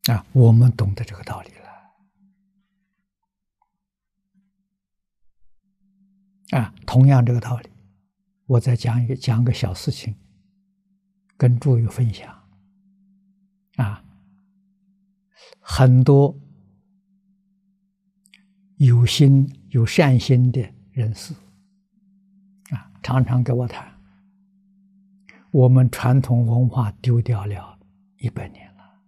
我们懂得这个道理了。同样这个道理，我再讲个小事情，跟诸位分享。很多有善心的人士常常跟我谈，我们传统文化丢掉了100年了。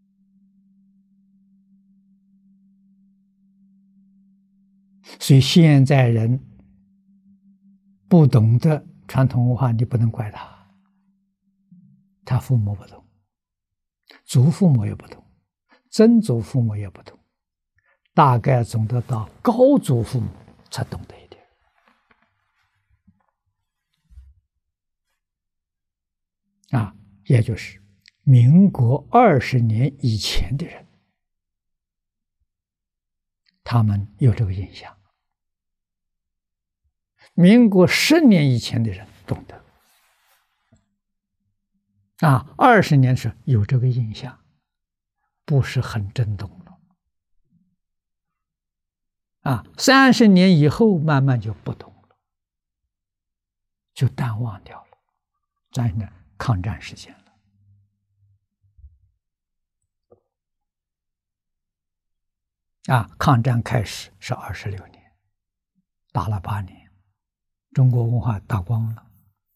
所以现在人不懂得传统文化，你不能怪他父母不懂，祖父母也不懂，曾祖父母也不懂，大概总得到高祖父母才懂得一点。也就是民国20年以前的人，他们有这个印象；民国10年以前的人懂得。20年是有这个印象，不是很震动了。30年以后慢慢就不懂了，就淡忘掉了。咱呢，抗战时间了。抗战开始是26年，打了8年，中国文化打光了。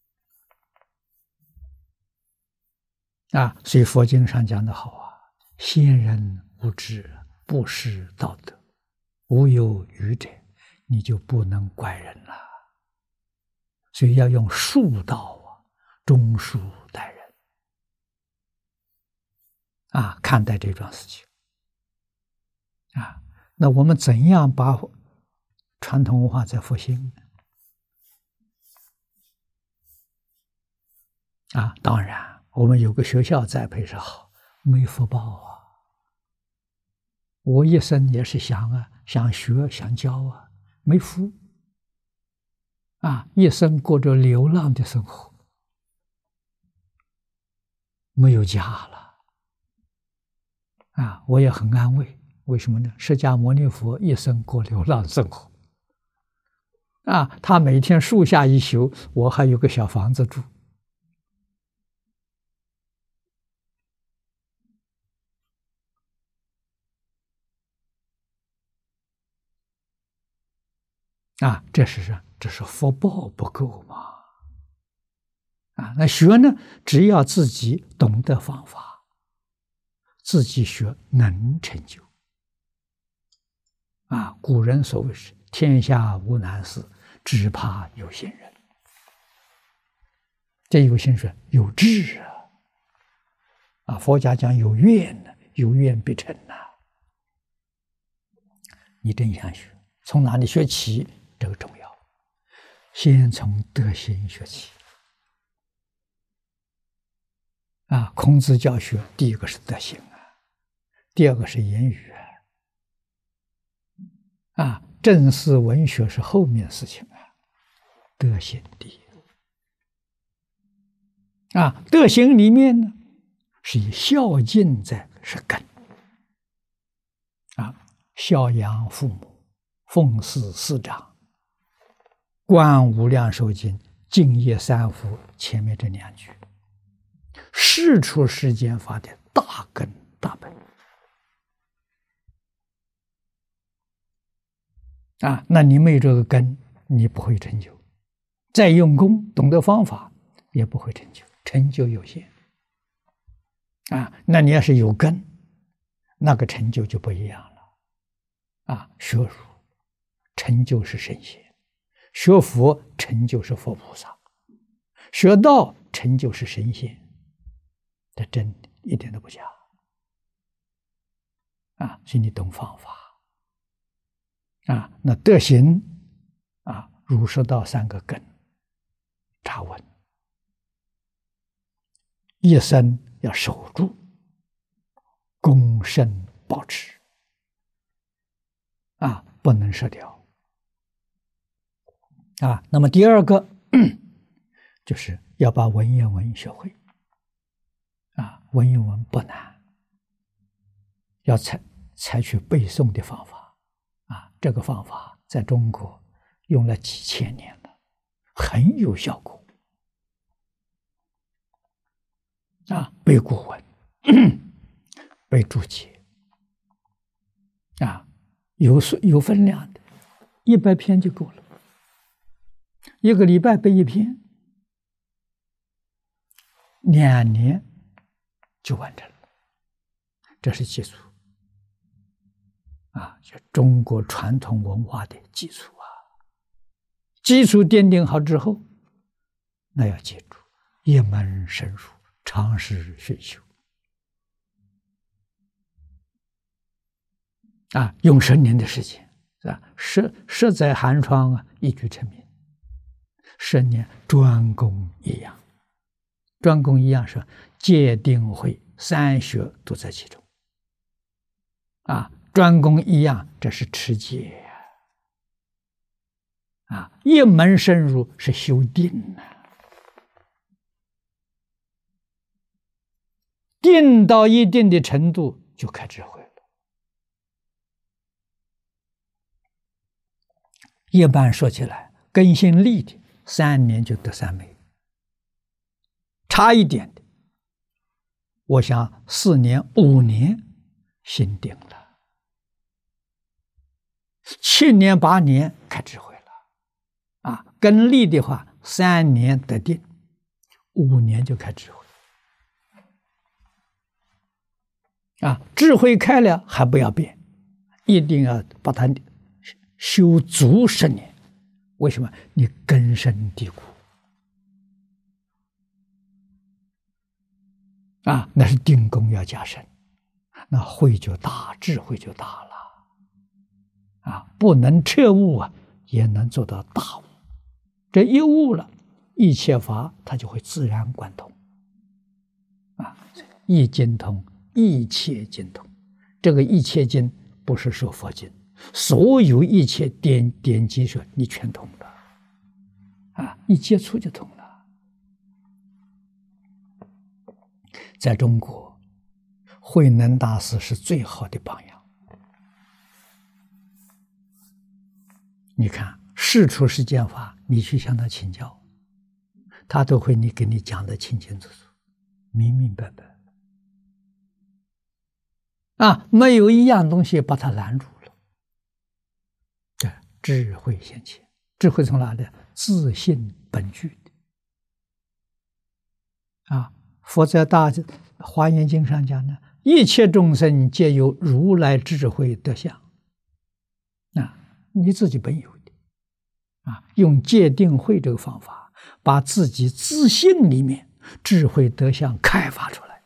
所以佛经上讲的好先人无知，不识道德，无有愚者，你就不能怪人了。所以要用恕道忠恕待人看待这桩事情那我们怎样把传统文化再复兴呢？当然我们有个学校栽培是好，没福报我一生也是想学想教没福一生过着流浪的生活，没有家了我也很安慰。为什么呢？释迦牟尼佛一生过流浪生活他每天树下一宿，我还有个小房子住这是福报不够嘛那学呢，只要自己懂得方法，自己学能成就古人所谓是天下无难事，只怕有心人。这有心是有志佛家讲有愿有愿必成你真想学，从哪里学起？这个重要，先从德行学起孔子教学，第一个是德行第二个是言语正史文学是后面事情德行第一德行里面呢，是以孝敬是根孝养父母，奉事师长，观无量寿经，敬业三福，前面这2句是出世间法的大根大本那你没有这个根，你不会成就，再用功懂得方法也不会成就，成就有限那你要是有根，那个成就就不一样了学儒成就是圣贤，学佛成就是佛菩萨，学道成就是神仙，这真一点都不假所以你懂方法那德行儒释道3个根扎稳，一生要守住，功胜保持不能失掉那么第2个就是要把文言文学会文言文不难要采取背诵的方法啊，这个方法在中国用了几千年了，很有效果啊，背古文，背注解啊，有分量的，100篇就够了，一个礼拜背1篇，2年就完成了，这是基础啊，就中国传统文化的基础啊。基础奠定好之后，那要记住，一门深入，长时熏修啊，用10年的时间是吧？十载寒窗啊，一举成名。10年专攻一样，专攻一样是戒定慧3学都在其中啊。专攻一样，这是持戒啊，一门深入是修定啊，定到一定的程度就开智慧了。一般说起来，根性利的3年就得3昧，差一点的，我想4年、5年心定了，7年、8年开智慧。啊，根利的话，3年得定，5年就开智慧。啊，智慧开了还不要变，一定要把它修足10年。为什么？你根深蒂固。啊，那是定功要加深，那慧就大，智慧就大了。啊，不能彻悟啊，也能做到大悟。这一悟了，一切法它就会自然贯通啊，一经通，一切经通。这个一切经不是说佛经，所有一切典籍说你全通了啊，一接触就通了。在中国，慧能大师是最好的榜样。你看世出世间法，你去向他请教，他都会给你讲得清清楚楚、明明白白啊，没有一样东西把他拦住了。这智慧现前，智慧从哪里？自信本具的啊。佛在大华严经上讲呢，一切众生皆有如来智慧德相啊，你自己本有的啊，用戒定慧这个方法，把自己自信里面智慧德相开发出来。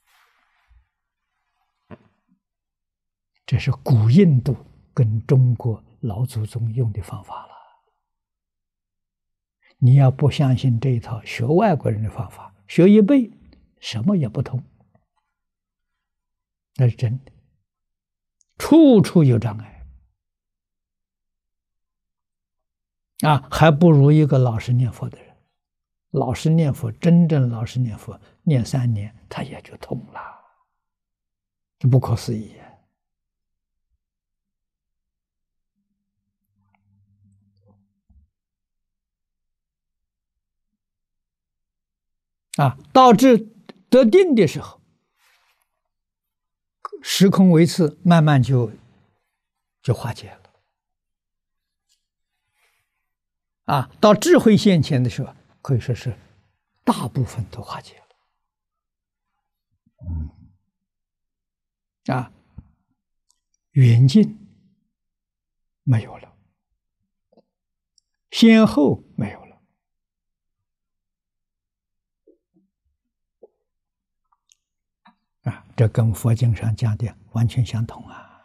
这是古印度跟中国老祖宗用的方法了。你要不相信这一套，学外国人的方法，学一辈什么也不通，那是真的，处处有障碍啊，还不如一个老实念佛的人。老实念佛，真正老实念佛，念3年他也就通了，这不可思议啊！到至得定的时候，时空维次慢慢就化解了啊！到智慧现前的时候，可以说是大部分都化解了啊，远近没有了，先后没有了。啊，这跟佛经上讲的完全相同啊！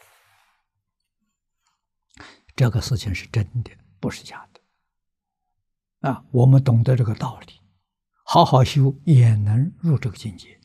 这个事情是真的，不是假的。啊，我们懂得这个道理，好好修也能入这个境界。